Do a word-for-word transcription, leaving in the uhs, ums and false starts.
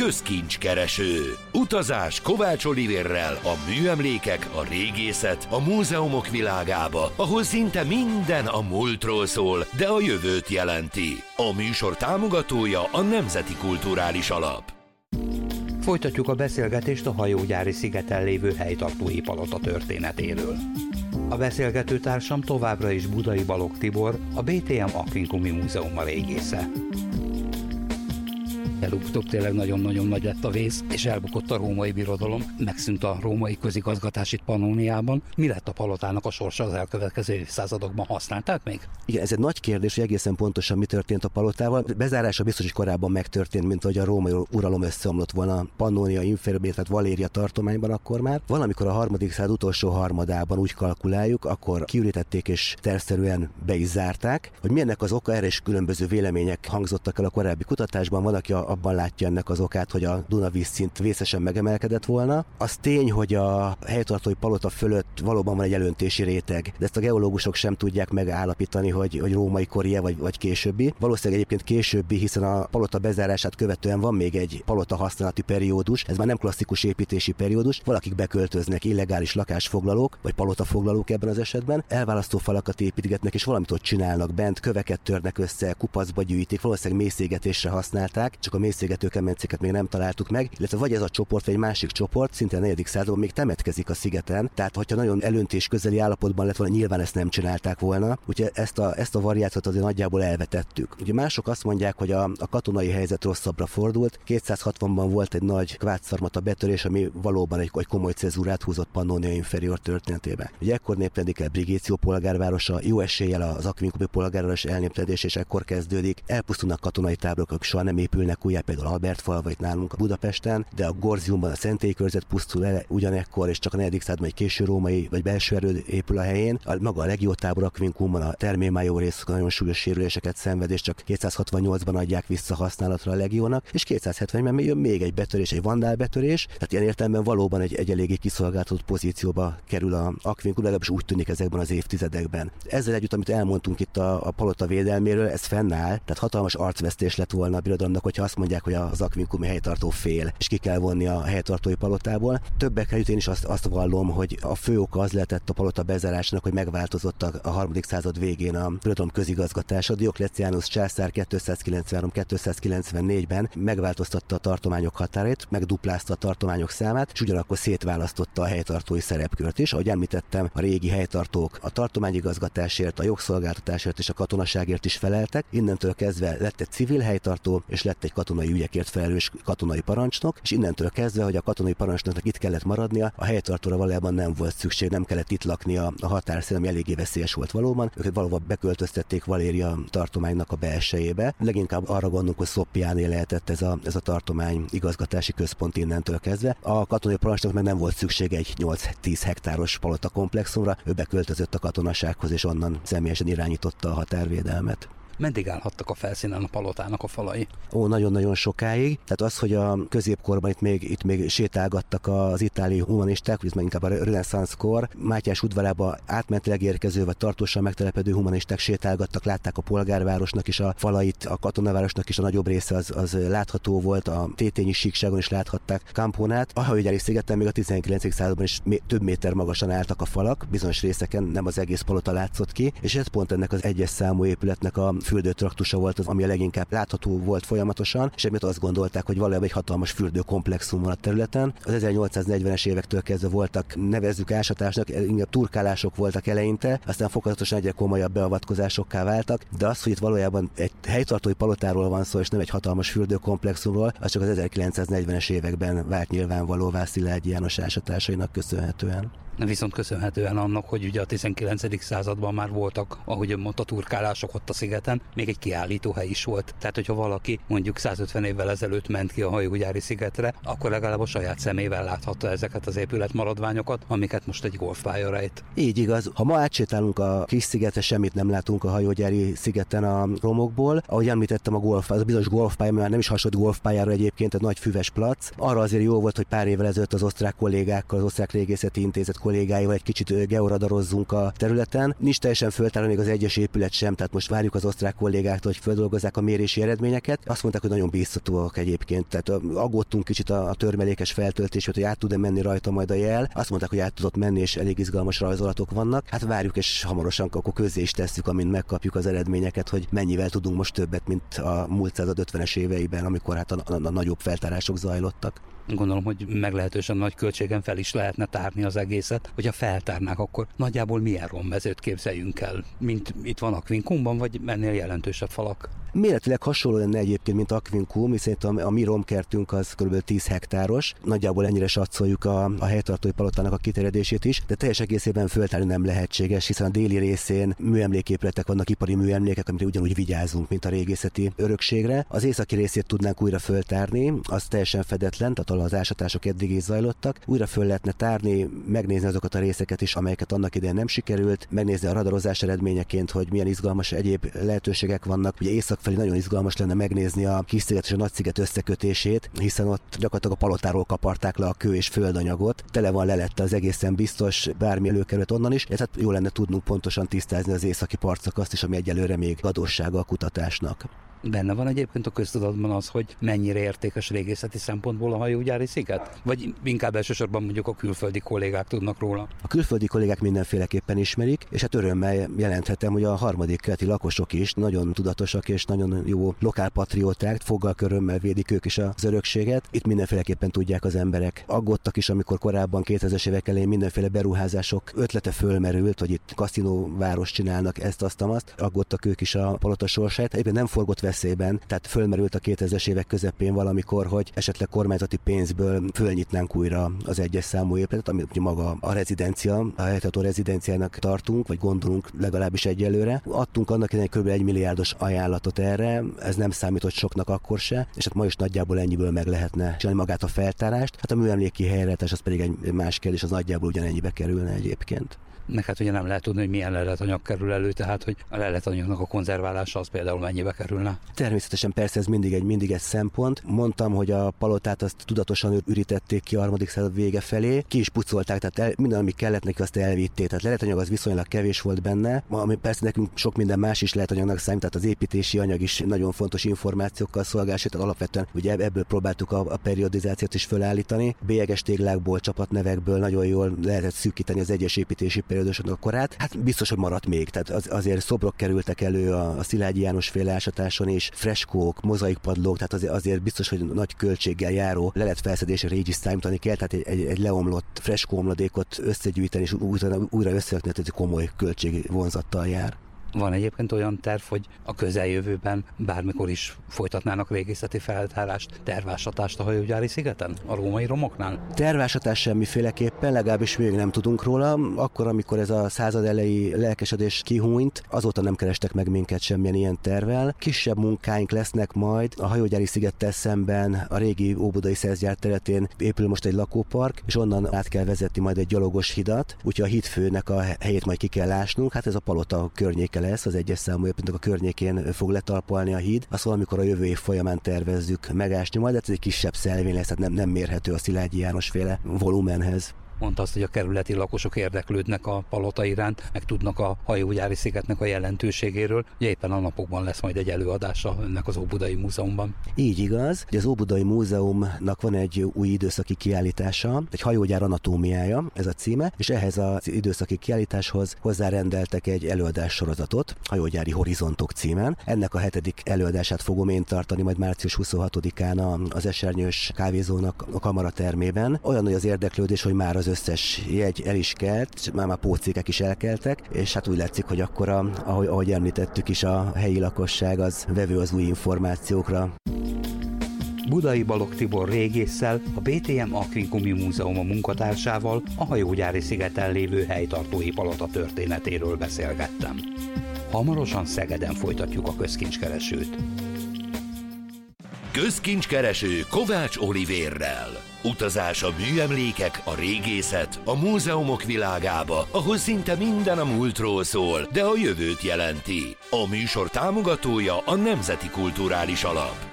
közkincskereső. Utazás Kovács Olivérrel a műemlékek, a régészet, a múzeumok világába, ahol szinte minden a múltról szól, de a jövőt jelenti. A műsor támogatója a Nemzeti Kulturális Alap. Folytatjuk a beszélgetést a hajógyári szigeten lévő helytartói palota történetéről. A beszélgető társam továbbra is Budai Balogh Tibor, a bé té em Aquincumi Múzeuma régésze. Előbb-utóbb tényleg nagyon-nagyon nagy lett a vész, és elbukott a római birodalom, megszűnt a római közigazgatás itt Pannóniában. Mi lett a palotának a sorsa az elkövetkező évszázadokban? Használták még? Igen, ez egy nagy kérdés, hogy egészen pontosan mi történt a palotával. Bezárása biztos, hogy korábban megtörtént, mint hogy a római uralom összeomlott volna Pannónia Inferior, tehát Valéria tartományban akkor már. Valamikor a harmadik század utolsó harmadában úgy kalkuláljuk, akkor kiürítették és tervszerűen be is zárták. Hogy mi ennek az oka, erre is különböző vélemények hangzottak el a korábbi kutatásban. Van, aki a abban látja ennek az okát, hogy a Duna vízszint vészesen megemelkedett volna. Az tény, hogy a helytartói palota fölött valóban van egy elöntési réteg, de ezt a geológusok sem tudják megállapítani, hogy, hogy római kori vagy, vagy későbbi. Valószínűleg egyébként későbbi, hiszen a palota bezárását követően van még egy palota használati periódus, ez már nem klasszikus építési periódus, valakik beköltöznek, illegális lakásfoglalók, vagy palotafoglalók ebben az esetben, elválasztó falakat építgetnek, és valamit ott csinálnak bent, köveket törnek össze, kupacba gyűjtik, valószínűleg mélyszégetésre használták, csak a mélyszégető kemencéket még nem találtuk meg, illetve vagy ez a csoport, vagy egy másik csoport, szinte a negyedik században még temetkezik a szigeten, tehát hogyha nagyon elöntés közeli állapotban lett volna, nyilván ezt nem csinálták volna, úgyhogy ezt a, ezt a variációt azért nagyjából elvetettük. Ugye mások azt mondják, hogy a, a katonai helyzet rosszabbra fordult, kétszázhatvanban volt egy nagy kvátszarmata betörés, ami valóban egy, egy komoly cezúrát húzott Pannónia Inferior történetében. Ugye ekkor néptelendik el Brigéció polgárvárosa, jó eséllyel az Aquincumi polgárváros elnéptelenedés, és ekkor kezdődik, elpusztulnak katonai táborok, soha nem épülnek újjá, például Albertfalva itt nálunk a Budapesten, de a Gorziumban a Szentély körzet pusztul el ugyanekkor, és csak a negyedik században egy késő római vagy belső erő épül a helyén. A maga a legiótábor Aquincumban a Termémájó rész nagyon súlyos sérüléseket szenved, és csak kétszázhatvannyolcban adják vissza használatra a legiónak, és kétszázhetvenben jön még egy betörés, egy vandál betörés, tehát ilyen értelemben valóban egy, egy eléggé kiszolgáltatott pozícióba kerül a Aquincum, legalábbis úgy tűnik ezekben az évtizedekben. Ezzel együtt, amit elmondtunk itt a, a palota védelméről, ez fennáll, tehát hatalmas arcvesztés lett volna a birodalomnak, hogyha azt mondják, hogy az Aquincumi helytartó fél, és ki kell vonni a helytartói palotából. Többek előtt én is azt, azt vallom, hogy a fő oka az lehetett a palota bezárásnak, hogy megváltozott a, a harmadik század végén a birodalom közigazgatása. Diocletianus császár kétszázkilencvenhárom-kétszázkilencvennégyben megváltoztatta a tartományok határát, megduplázta a tartományok számát, és ugyanakkor szétválasztotta a helytartói szerepkört is. Ahogy említettem, a régi helytartók a tartományigazgatásért, a jogszolgáltatásért és a katonaságért is feleltek. Innentől kezdve lett egy civil helytartó, és lett egy katonai ügyekért felelős katonai parancsnok, és innentől kezdve, hogy a katonai parancsnoknak itt kellett maradnia, a helytartóra valójában nem volt szükség, nem kellett itt laknia a határszél, ami eléggé veszélyes volt valóban. Őket valóban beköltöztették Valéria tartománynak a belsejébe. Leginkább arra gondolunk, hogy Szoppiánél lehetett ez a, ez a tartomány igazgatási központ innentől kezdve. A katonai parancsnoknak meg nem volt szükség egy nyolc-tíz hektáros palota komplexumra, ő beköltözött a katonasághoz, és onnan személyesen irányította a határvédelmet. Meddig állhattak a felszínen a palotának a falai? Ó, nagyon-nagyon sokáig. Tehát az, hogy a középkorban itt még, itt még sétálgattak az itáliai humanisták, hogy ez már inkább a reneszánsz kor, Mátyás udvarába átmentileg érkező vagy tartósan megtelepedő humanisták sétálgattak, látták a polgárvárosnak is a falait, a katonavárosnak is a nagyobb része az, az látható volt, a Tétényi síkságon is láthatták Camponát. A hajógyári szigeten még a tizenkilencedik században is mé- több méter magasan álltak a falak, bizonyos részeken nem az egész palota látszott ki, és ez pont ennek az egyes számú épületnek a fürdőtraktusa volt az, ami a leginkább látható volt folyamatosan, és emiatt azt gondolták, hogy valójában egy hatalmas fürdőkomplexum van a területen. Az ezernyolcszáznegyvenes évektől kezdve voltak, nevezzük ásatásnak, inkább turkálások voltak eleinte, aztán fokozatosan egyre komolyabb beavatkozásokká váltak, de az, hogy itt valójában egy helytartói palotáról van szó, és nem egy hatalmas fürdőkomplexumról, az csak az ezerkilencszáznegyvenes években vált nyilvánvalóvá Szilágyi János ásatásainak köszönhetően. Viszont köszönhetően annak, hogy ugye a tizenkilencedik században már voltak, ahogy mondta, turkálások ott a szigeten, még egy kiállítóhely is volt. Tehát, hogyha valaki mondjuk százötven évvel ezelőtt ment ki a hajógyári szigetre, akkor legalább a saját szemével láthatta ezeket az épületmaradványokat, amiket most egy golfpálya rejt. Így igaz. Ha ma átsétálunk a kis szigetre, semmit nem látunk a hajógyári szigeten a romokból. Ahogy említettem, a golf, az a bizonyos golfpálya, mert nem is hasonlít golfpályára egyébként, egy nagy füves plac. Arra azért jó volt, hogy pár évvel ezelőtt az osztrák kollégákkal, az osztrák régészeti intézet kollégáival egy kicsit georadarozzunk a területen. Nincs teljesen föltárva még az egyes épület sem, tehát most várjuk az osztrák kollégáktól, hogy földolgozzák a mérési eredményeket. Azt mondták, hogy nagyon bíztatóak egyébként. Tehát aggódtunk kicsit a, a törmelékes feltöltését, hogy át tud-e menni rajta majd a jel. Azt mondták, hogy át tudott menni, és elég izgalmas rajzolatok vannak. Hát várjuk, és hamarosan akkor közzé is tesszük, amint megkapjuk az eredményeket, hogy mennyivel tudunk most többet, mint a múlt század ötvenes éveiben, amikor hát a, a, a nagyobb feltárások zajlottak. Gondolom, hogy meglehetősen nagy költségen fel is lehetne tárni az egészet, hogyha feltárnák, akkor nagyjából milyen rommezőt képzeljünk el, mint itt van Aquincumban, vagy ennél jelentősebb falak? Méretileg hasonló lenne egyébként, mint Aquincum, hiszen a, a mi romkertünk az kb. tíz hektáros. Nagyjából ennyire satszoljuk a, a helytartói palotának a kiterjedését is, de teljes egészében föltárni nem lehetséges, hiszen a déli részén műemléképületek vannak, ipari műemlékek, amire ugyanúgy vigyázunk, mint a régészeti örökségre. Az északi részét tudnánk újra föltárni, az teljesen fedetlen, tehát az ásatások eddig is zajlottak. Újra föl lehetne tárni, megnézni azokat a részeket is, amelyeket annak idején nem sikerült, megnézni a radarozás eredményeként, hogy milyen izgalmas egyéb lehetőségek vannak. Ugye észak felé nagyon izgalmas lenne megnézni a Kis-sziget és a Nagy-sziget összekötését, hiszen ott gyakorlatilag a palotáról kaparták le a kő és földanyagot. Tele van lelette az egészen biztos, bármi előkerült onnan is. Ez hát jó lenne tudnunk pontosan tisztázni az északi partszakaszt is, ami egyelőre még adóssága a kutatásnak. Benne van egyébként a köztudatban az, hogy mennyire értékes régészeti szempontból a hajógyári sziget? Vagy inkább elsősorban mondjuk a külföldi kollégák tudnak róla? A külföldi kollégák mindenféleképpen ismerik, és hát örömmel jelenthetem, hogy a harmadik keleti lakosok is nagyon tudatosak és nagyon jó lokálpatrióták, foggal körömmel védik ők is az örökséget. Itt mindenféleképpen tudják az emberek. Aggódtak is, amikor korábban kétezres évek elején mindenféle beruházások ötlete fölmerült, hogy itt kaszinóváros csinálnak ezt, azt, azt. Aggódtak ők is a palota sorsát. Egyébként nem forgott veszélyben, tehát fölmerült a kétezres évek közepén valamikor, hogy esetleg kormányzati pénzből fölnyitnánk újra az egyes számú épületet, amit maga a rezidencia, a helytartó rezidenciának tartunk, vagy gondolunk legalábbis egyelőre. Adtunk annak idején kb. egy milliárdos ajánlatot erre, ez nem számított soknak akkor se, és hát ma is nagyjából ennyiből meg lehetne csinálni magát a feltárást. Hát a műemléki helyreállítás az pedig egy más kérdés, az nagyjából ugyanennyibe kerülne egyébként. Meg hát ugye nem lehet tudni, hogy milyen leletanyag kerül elő, tehát hogy a leletanyagnak a konzerválása az például mennyibe kerülne. Természetesen persze ez mindig egy, mindig egy szempont. Mondtam, hogy a palotát azt tudatosan ürítették ki a harmadik század vége felé, ki is pucolták, tehát el, minden, ami kellett neki, azt elvitték. Tehát leletanyag az viszonylag kevés volt benne, ami persze nekünk sok minden más is leletanyagnak számít, tehát az építési anyag is nagyon fontos információkkal szolgál, tehát alapvetően ugye ebből próbáltuk a, a periodizációt is fölállítani. Bélyeges téglákból, csapatnevekből nagyon jól lehetett szűkíteni az egyes építési periódusoknak a korát. Hát biztos, hogy maradt még. Tehát az, azért szobrok kerültek elő a, a Szilágyi János féle ásatáson is, freskók, mozaikpadlók, tehát azért, azért biztos, hogy nagy költséggel járó leletfelszedésre így is számítani kell, tehát egy, egy, egy leomlott freskóomladékot összegyűjteni és újra, újra összerakni, tehát egy komoly költségvonzattal jár. Van egyébként olyan terv, hogy a közeljövőben bármikor is folytatnának régészeti feltárást, tervásatást a hajógyári szigeten, a római romoknál? Tervásatás semmiféleképpen, legalábbis még nem tudunk róla. Akkor, amikor ez a század elejé lelkesedés kihúnyt, azóta nem kerestek meg minket semmilyen ilyen tervvel. Kisebb munkáink lesznek majd a hajógyári szigettel szemben, a régi óbudai szerzgyár területén épül most egy lakópark, és onnan át kell vezetni majd egy gyalogos hidat, úgyhogy a hídfőnek a helyét majd ki kell ásnunk. Hát ez a palota környéke lesz, az egyes számú épületnek a környékén fog letalpalni a híd. Azt valamikor a jövő év folyamán tervezzük megásni majd, ez egy kisebb szelvény lesz, hát nem, nem mérhető a Szilágyi János féle volumenhez. Mondta azt, hogy a kerületi lakosok érdeklődnek a palota iránt, meg tudnak a hajógyári szigetnek a jelentőségéről. Ugye éppen a napokban lesz majd egy előadása ennek az Óbudai Múzeumban. Így igaz, hogy az Óbudai Múzeumnak van egy új időszaki kiállítása, egy hajógyár anatómiája, ez a címe, és ehhez az időszaki kiállításhoz hozzárendeltek egy előadás sorozatot, Hajógyári Horizontok címen. Ennek a hetedik előadását fogom én tartani majd március huszonhatodikán az Esernyős kávézónak a kamaratermében. Olyan nagy az érdeklődés, hogy már az összes jegy el is kelt, már már pócékek is elkeltek, és hát úgy látszik, hogy akkor, a, ahogy, ahogy említettük is, a helyi lakosság az vevő az új információkra. Budai Balogh Tibor régésszel, a bé té em Aquincumi Múzeuma munkatársával a hajógyári szigeten lévő helytartói palota történetéről beszélgettem. Hamarosan Szegeden folytatjuk a közkincskeresőt. Közkincskereső Kovács Olivérrel. Utazás a műemlékek, a régészet, a múzeumok világába, ahol szinte minden a múltról szól, de a jövőt jelenti. A műsor támogatója a Nemzeti Kulturális Alap.